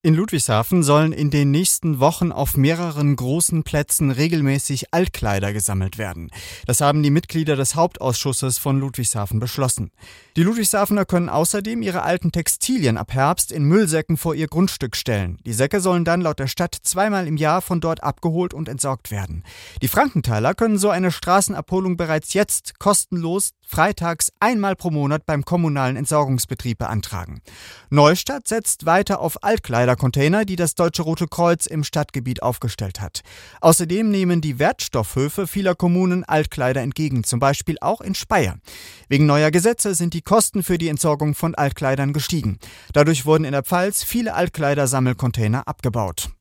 In Ludwigshafen sollen in den nächsten Wochen auf mehreren großen Plätzen regelmäßig Altkleider gesammelt werden. Das haben die Mitglieder des Hauptausschusses von Ludwigshafen beschlossen. Die Ludwigshafener können außerdem ihre alten Textilien ab Herbst in Müllsäcken vor ihr Grundstück stellen. Die Säcke sollen dann laut der Stadt zweimal im Jahr von dort abgeholt und entsorgt werden. Die Frankenthaler können so eine Straßenabholung bereits jetzt kostenlos freitags einmal pro Monat beim kommunalen Entsorgungsbetrieb beantragen. Neustadt setzt weiter auf Altkleidercontainer, die das Deutsche Rote Kreuz im Stadtgebiet aufgestellt hat. Außerdem nehmen die Wertstoffhöfe vieler Kommunen Altkleider entgegen, zum Beispiel auch in Speyer. Wegen neuer Gesetze sind die Kosten für die Entsorgung von Altkleidern gestiegen. Dadurch wurden in der Pfalz viele Altkleidersammelcontainer abgebaut.